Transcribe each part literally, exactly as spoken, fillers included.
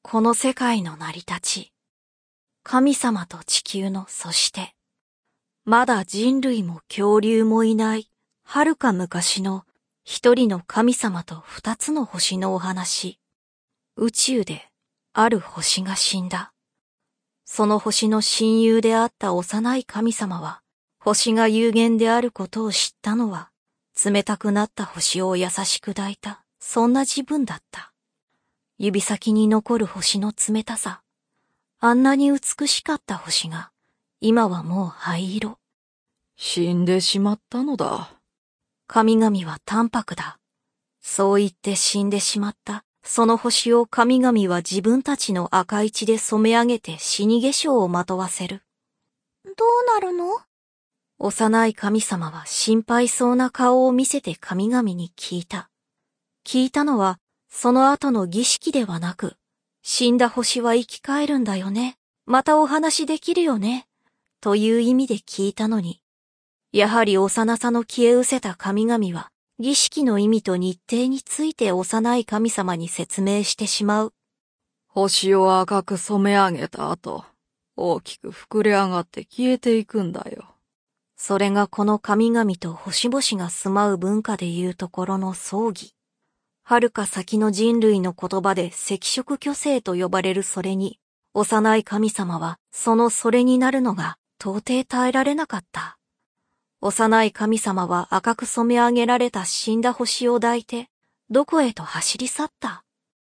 この世界の成り立ち、神様と地球のそして、まだ人類も恐竜もいない、遥か昔の一人の神様と二つの星のお話。宇宙である星が死んだ。その星の親友であった幼い神様は、星が有限であることを知ったのは、冷たくなった星を優しく抱いた、そんな自分だった。指先に残る星の冷たさ。あんなに美しかった星が、今はもう灰色。 死んでしまったのだ。 神々は淡白だ。そう言って死んでしまった。その星を神々は自分たちの赤い血で染め上げて死に化粧をまとわせる。 どうなるの？ 幼い神様は心配そうな顔を見せて神々に聞いた。聞いたのは、その後の儀式ではなく、死んだ星は生き返るんだよね。またお話できるよね。という意味で聞いたのに、やはり幼さの消え失せた神々は、儀式の意味と日程について幼い神様に説明してしまう。 星を赤く染め上げた後、大きく膨れ上がって消えていくんだよ。 それがこの神々と星々が住まう文化でいうところの葬儀。遥か先の人類の言葉で赤色巨星と呼ばれるそれに、幼い神様はそのそれになるのが到底耐えられなかった。幼い神様は赤く染め上げられた死んだ星を抱いて、どこへと走り去った。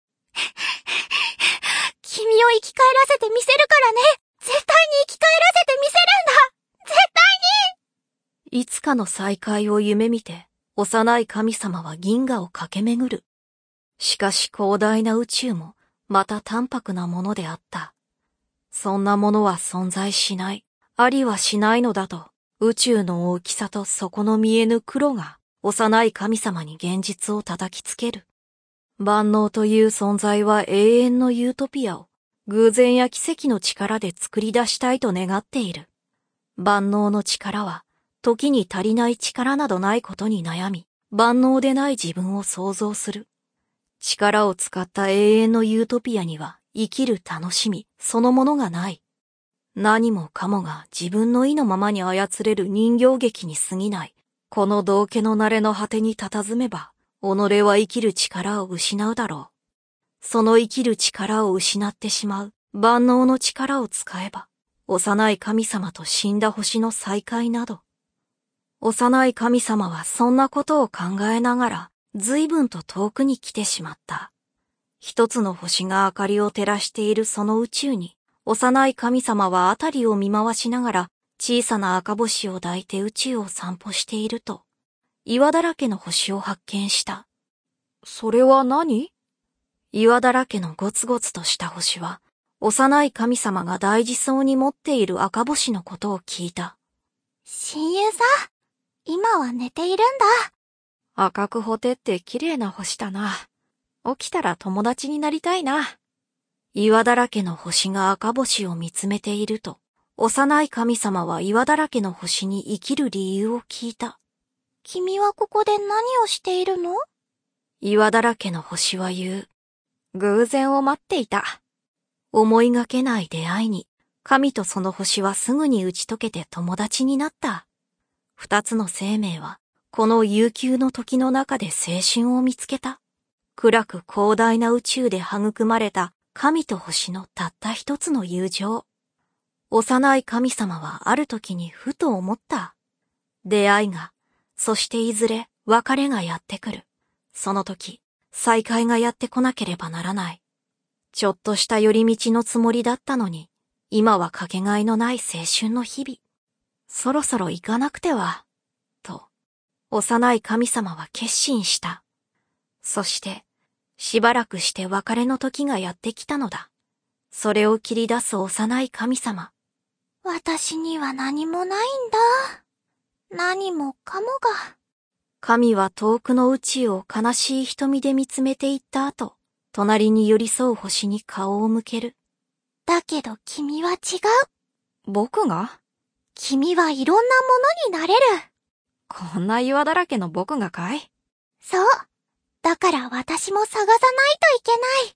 君を生き返らせてみせるからね。絶対に生き返らせてみせるんだ。絶対に。いつかの再会を夢見て、幼い神様は銀河を駆け巡る。しかし広大な宇宙もまた淡白なものであった。そんなものは存在しない、ありはしないのだと、宇宙の大きさと底の見えぬ黒が幼い神様に現実を叩きつける。万能という存在は永遠のユートピアを偶然や奇跡の力で作り出したいと願っている。万能の力は時に足りない力などないことに悩み、万能でない自分を想像する。力を使った永遠のユートピアには生きる楽しみそのものがない。何もかもが自分の意のままに操れる人形劇に過ぎない。この道化の慣れの果てに佇めば、己は生きる力を失うだろう。その生きる力を失ってしまう万能の力を使えば、幼い神様と死んだ星の再会など。幼い神様はそんなことを考えながら、随分と遠くに来てしまった。一つの星が明かりを照らしているその宇宙に、幼い神様はあたりを見回しながら、小さな赤星を抱いて宇宙を散歩していると、岩だらけの星を発見した。 それは何？ 岩だらけのゴツゴツとした星は、幼い神様が大事そうに持っている赤星のことを聞いた。 親友さ、今は寝ているんだ。 赤くほてって綺麗な星だな。起きたら友達になりたいな。 岩だらけの星が赤星を見つめていると、幼い神様は岩だらけの星に生きる理由を聞いた。 君はここで何をしているの？ 岩だらけの星は言う。 偶然を待っていた。 思いがけない出会いに、神とその星はすぐに打ち解けて友達になった。二つの生命は、この悠久の時の中で青春を見つけた。暗く広大な宇宙で育まれた神と星のたった一つの友情。幼い神様はある時にふと思った。出会いが、そしていずれ別れがやってくる。その時、再会がやってこなければならない。ちょっとした寄り道のつもりだったのに、今はかけがえのない青春の日々。そろそろ行かなくては、と、幼い神様は決心した。そして、しばらくして別れの時がやってきたのだ。それを切り出す幼い神様。 私には何もないんだ。何もかもが。 神は遠くの宇宙を悲しい瞳で見つめていった後、隣に寄り添う星に顔を向ける。 だけど君は違う。 僕が？ 君はいろんなものになれる。 こんな岩だらけの僕がかい？ そう。だから私も探さないといけない。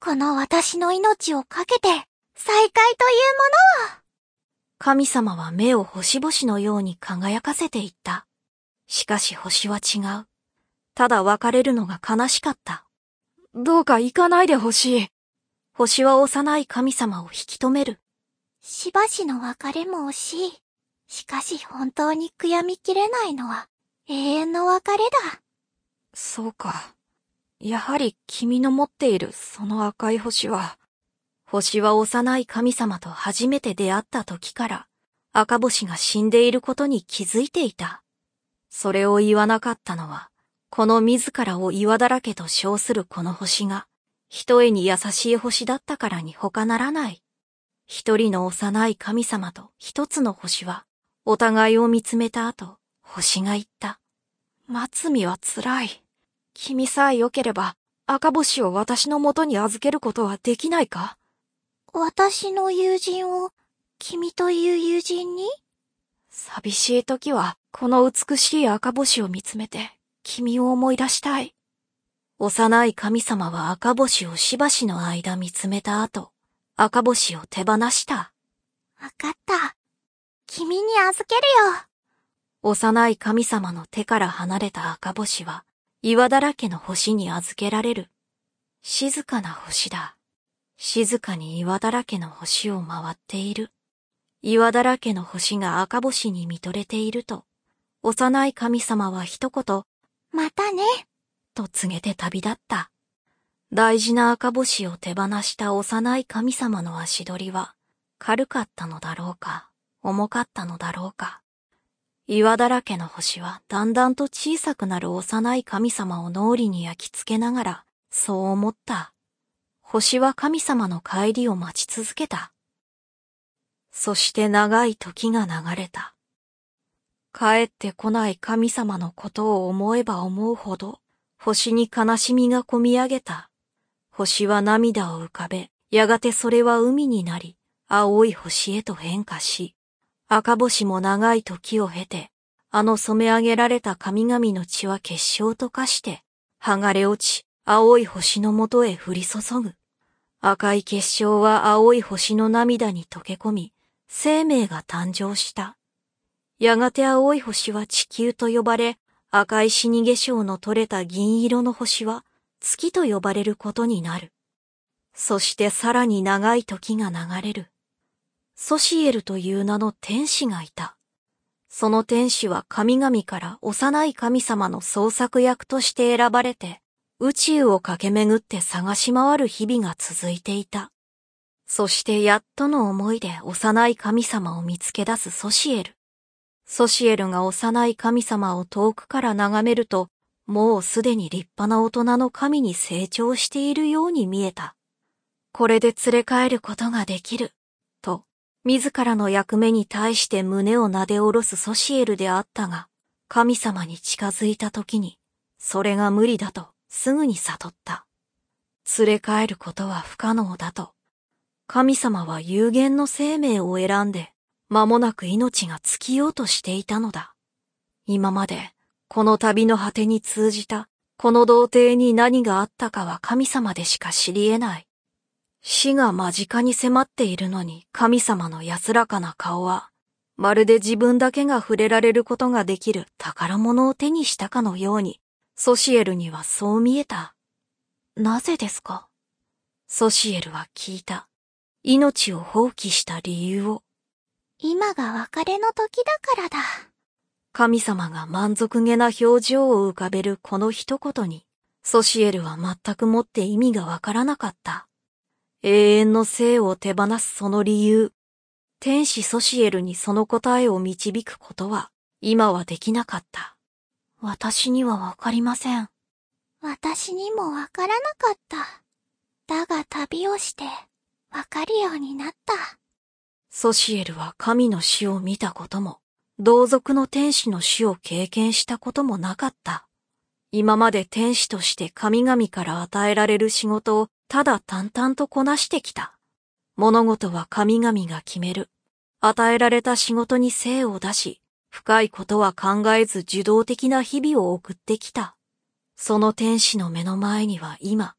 この私の命をかけて、再会というものを。 神様は目を星々のように輝かせていった。しかし星は違う。ただ別れるのが悲しかった。 どうか行かないでほしい。 星は幼い神様を引き止める。 しばしの別れも惜しい。しかし本当に悔やみきれないのは永遠の別れだ。 そうか。やはり君の持っているその赤い星は。 星は幼い神様と初めて出会った時から赤星が死んでいることに気づいていた。それを言わなかったのは、この自らを岩だらけと称するこの星が、ひとえに優しい星だったからに他ならない。一人の幼い神様と一つの星は、お互いを見つめた後、星が言った。 松見は辛い。君さえ良ければ、赤星を私の元に預けることはできないか？ 私の友人を、君という友人に？ 寂しい時は、この美しい赤星を見つめて、君を思い出したい。 幼い神様は赤星をしばしの間見つめた後、赤星を手放した。 わかった。君に預けるよ。 幼い神様の手から離れた赤星は、岩だらけの星に預けられる。静かな星だ。静かに岩だらけの星を回っている。岩だらけの星が赤星に見とれていると、幼い神様は一言、 またね、 と告げて旅立った。大事な赤星を手放した幼い神様の足取りは、軽かったのだろうか、重かったのだろうか。岩だらけの星はだんだんと小さくなる幼い神様を脳裏に焼き付けながら、そう思った。星は神様の帰りを待ち続けた。そして長い時が流れた。帰ってこない神様のことを思えば思うほど、星に悲しみがこみ上げた。星は涙を浮かべ、やがてそれは海になり、青い星へと変化し、赤星も長い時を経て、あの染め上げられた神々の血は結晶と化して、剥がれ落ち、青い星のもとへ降り注ぐ。赤い結晶は青い星の涙に溶け込み、生命が誕生した。やがて青い星は地球と呼ばれ、赤い死に化粧の取れた銀色の星は月と呼ばれることになる。そしてさらに長い時が流れる。ソシエルという名の天使がいた。その天使は神々から幼い神様の創作役として選ばれて、宇宙を駆け巡って探し回る日々が続いていた。そしてやっとの思いで幼い神様を見つけ出すソシエル。ソシエルが幼い神様を遠くから眺めると、もうすでに立派な大人の神に成長しているように見えた。これで連れ帰ることができる、と、自らの役目に対して胸をなで下ろすソシエルであったが、神様に近づいた時に、それが無理だとすぐに悟った。連れ帰ることは不可能だと。神様は有限の生命を選んで、間もなく命が尽きようとしていたのだ。今まで、この旅の果てに通じた、この童貞に何があったかは神様でしか知り得ない。死が間近に迫っているのに神様の安らかな顔は、まるで自分だけが触れられることができる宝物を手にしたかのように、ソシエルにはそう見えた。なぜですか？ソシエルは聞いた。命を放棄した理由を。 今が別れの時だからだ。 神様が満足げな表情を浮かべるこの一言に、ソシエルは全くもって意味がわからなかった。永遠の生を手放すその理由。天使ソシエルにその答えを導くことは、今はできなかった。私にはわかりません。 私にもわからなかった。だが旅をして、わかるようになった。 ソシエルは神の死を見たことも、同族の天使の死を経験したこともなかった。今まで天使として神々から与えられる仕事をただ淡々とこなしてきた。物事は神々が決める。与えられた仕事に精を出し、深いことは考えず受動的な日々を送ってきた。その天使の目の前には今、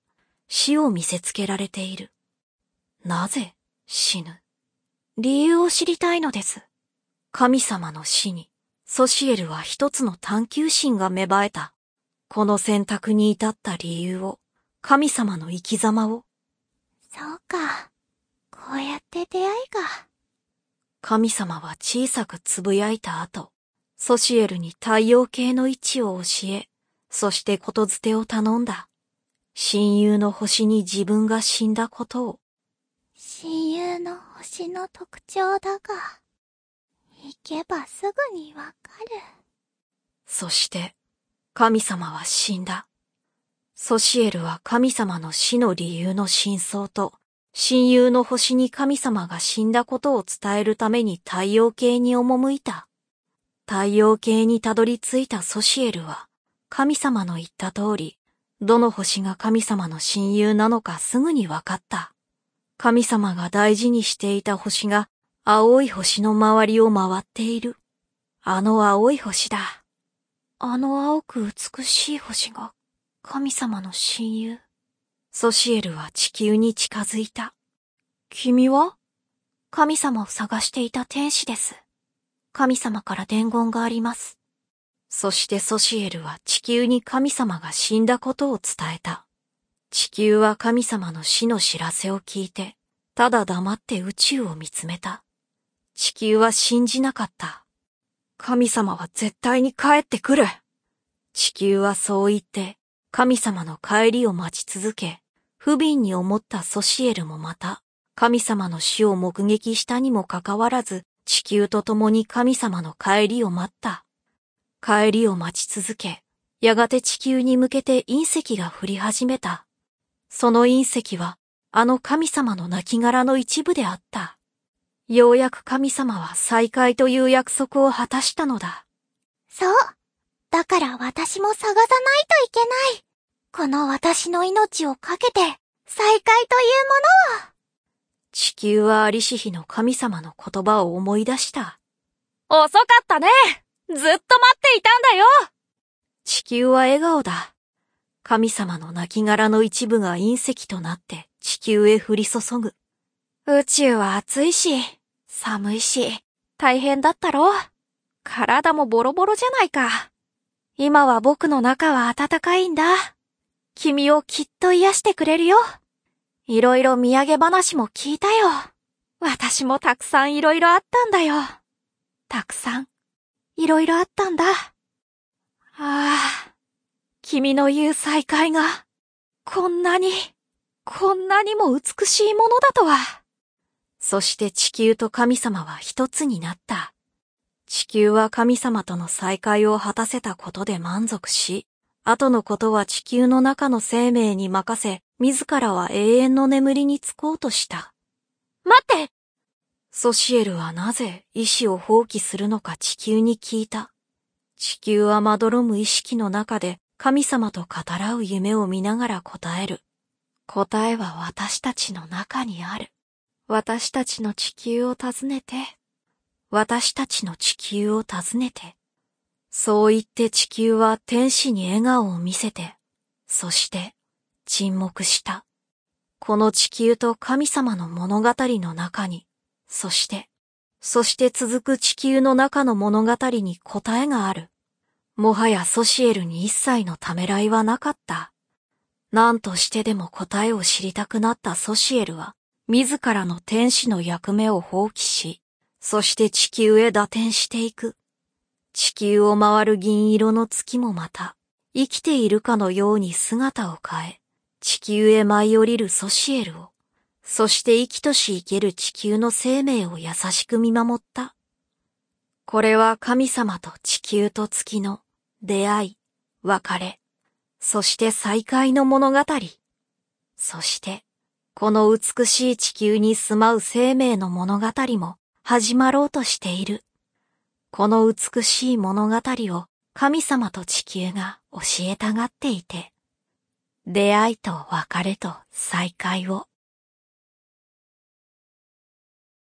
死を見せつけられている。なぜ死ぬ？ 理由を知りたいのです。 神様の死に、ソシエルは一つの探求心が芽生えた。この選択に至った理由を、神様の生き様を。 そうか。こうやって出会いが。 神様は小さくつぶやいた後、ソシエルに太陽系の位置を教え、そしてことづてを頼んだ。親友の星に自分が死んだことを。 親友の星の特徴だが、行けばすぐにわかる。 そして、神様は死んだ。ソシエルは神様の死の理由の真相と、親友の星に神様が死んだことを伝えるために太陽系に赴いた。太陽系にたどり着いたソシエルは、神様の言った通り、どの星が神様の親友なのかすぐにわかった。神様が大事にしていた星が、青い星の周りを回っている。あの青い星だ。 あの青く美しい星が、神様の親友。 ソシエルは地球に近づいた。 君は？神様を探していた天使です。神様から伝言があります。 そしてソシエルは地球に神様が死んだことを伝えた。地球は神様の死の知らせを聞いて、ただ黙って宇宙を見つめた。地球は信じなかった。神様は絶対に帰ってくる。地球はそう言って、神様の帰りを待ち続け、不憫に思ったソシエルもまた、神様の死を目撃したにもかかわらず、地球と共に神様の帰りを待った。帰りを待ち続け、やがて地球に向けて隕石が降り始めた。その隕石は、あの神様の亡骸の一部であった。ようやく神様は再会という約束を果たしたのだ。 そう。だから私も探さないといけない。この私の命をかけて、再会というものを。 地球はアリシヒの神様の言葉を思い出した。 遅かったね。ずっと待っていたんだよ。 地球は笑顔だ。神様の亡骸の一部が隕石となって地球へ降り注ぐ。 宇宙は暑いし、寒いし、大変だったろう。体もボロボロじゃないか。今は僕の中は暖かいんだ。君をきっと癒してくれるよ。いろいろ土産話も聞いたよ。私もたくさんいろいろあったんだよ。たくさん、いろいろあったんだ。ああ、君の言う再会が、こんなに、こんなにも美しいものだとは。 そして地球と神様は一つになった。地球は神様との再会を果たせたことで満足し、後のことは地球の中の生命に任せ、自らは永遠の眠りにつこうとした。 待って！ ソシエルはなぜ意志を放棄するのか地球に聞いた。地球はまどろむ意識の中で神様と語らう夢を見ながら答える。答えは私たちの中にある。私たちの地球を訪ねて。私たちの地球を訪ねて。そう言って地球は天使に笑顔を見せて、そして沈黙した。この地球と神様の物語の中に、そして、そして続く地球の中の物語に答えがある。もはやソシエルに一切のためらいはなかった。何としてでも答えを知りたくなったソシエルは、自らの天使の役目を放棄し、そして地球へ打転していく。地球を回る銀色の月もまた、生きているかのように姿を変え、地球へ舞い降りるソシエルを、そして生きとし生ける地球の生命を優しく見守った。これは神様と地球と月の出会い、別れ、そして再会の物語。そして、この美しい地球に住まう生命の物語も始まろうとしている。この美しい物語を神様と地球が教えたがっていて、出会いと別れと再会を